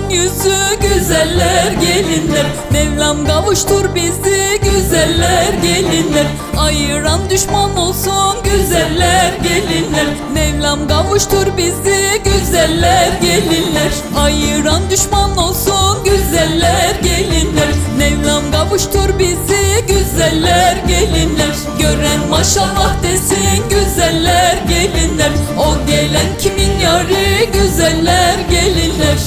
yüzü güzeller gelinler. Mevlam kavuştur bizi güzeller gelinler. Ayıran düşman olsun güzeller gelinler. Mevlam kavuştur bizi güzeller gelinler. Ayıran düşman olsun güzeller gelinler. Mevlam kavuştur bizi güzeller gelinler. Gören maşallah desin güzeller gelinler. O gelen kimin yarı güzeller gelinler.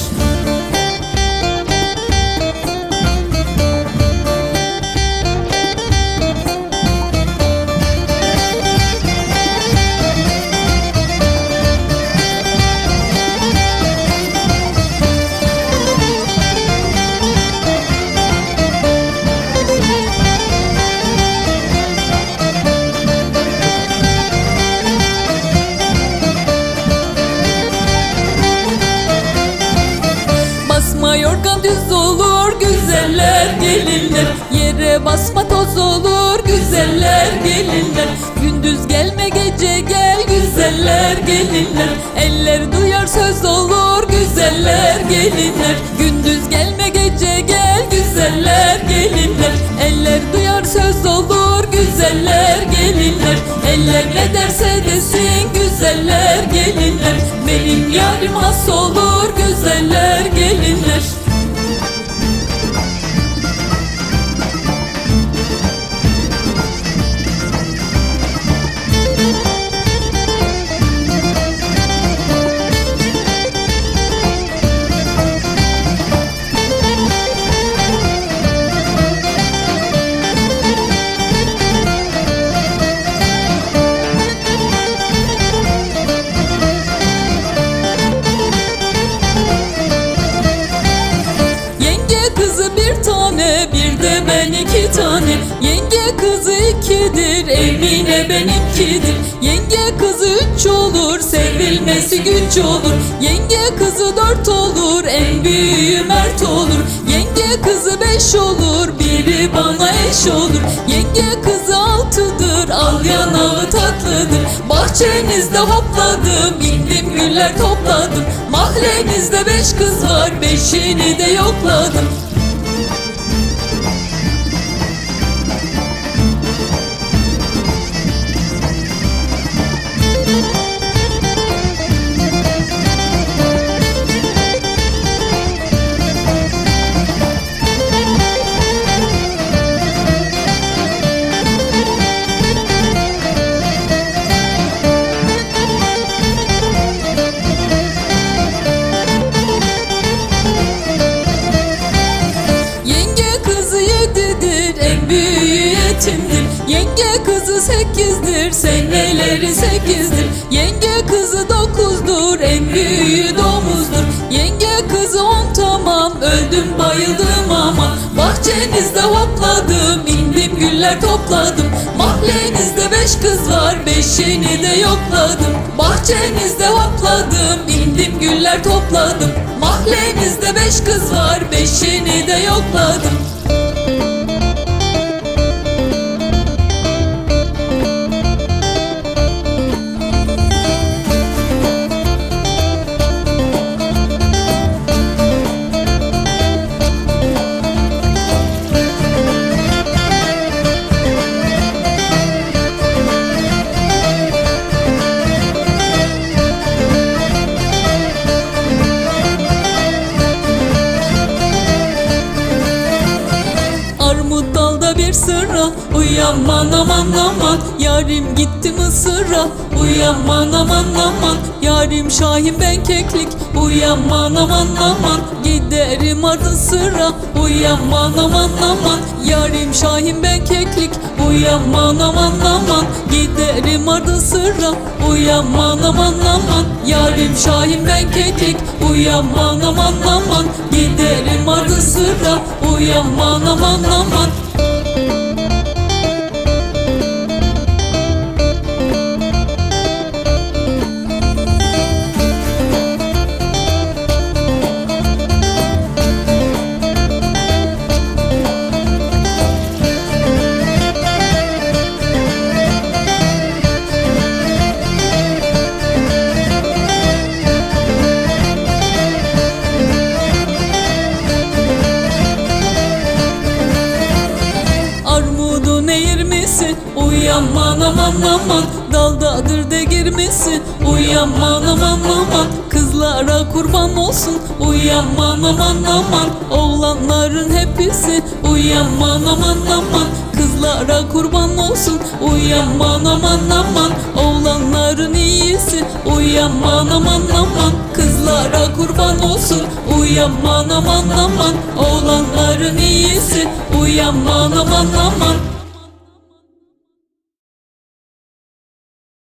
Basma yorgan düz olur güzeller gelinler. Yere basma toz olur güzeller gelinler. Gündüz gelme gece gel güzeller gelinler. Eller duyar söz olur güzeller gelinler. Gündüz gelme gece gel güzeller gelinler. Eller duyar söz olur güzeller gelinler. Eller ne derse desin güzeller gelinler. Benim yarim has olur güzeller gelinler. Bir tane bir de ben iki tane. Yenge kızı ikidir, Emine benimkidir. Yenge kızı üç olur, sevilmesi güç olur. Yenge kızı dört olur, en büyüğü Mert olur. Yenge kızı beş olur, biri bana eş olur. Yenge kızı altıdır, al yanağı tatlıdır. Bahçenizde hopladım, indim güller topladım. Mahallenizde beş kız var, beşini de yokladım. Yenge kızı sekizdir, seneleri sekizdir. Yenge kızı dokuzdur, en büyüğü domuzdur. Yenge kızı on tamam, öldüm bayıldım ama. Bahçenizde hopladım, indim güller topladım. Mahallenizde beş kız var, beşini de yokladım. Bahçenizde hopladım, indim güller topladım. Mahallenizde beş kız var, beşini de yokladım. Bir sıra uyanman aman aman. Yarim gitti Mısır'a, uyanman aman aman. Yarim Şahin ben keklik, uyanman aman aman. Giderim ardı sıra, uyanman aman aman. Yarim Şahin ben keklik, uyanman aman aman. Giderim ardı sıra, uyanman aman aman. Yarim Şahin ben keklik, uyanman aman aman. Giderim ardı sıra, uyanman aman aman. Uyanman aman aman, daldadır de girmesin. Uyanman aman aman, kızlara kurban olsun. Uyanman aman aman, oğlanların hepsi. Uyanman aman aman, kızlara kurban olsun. Uyanman aman aman, oğlanların iyisi. Uyanman aman aman, kızlara kurban olsun. Uyanman aman aman, oğlanların iyisi. Uyanman aman aman.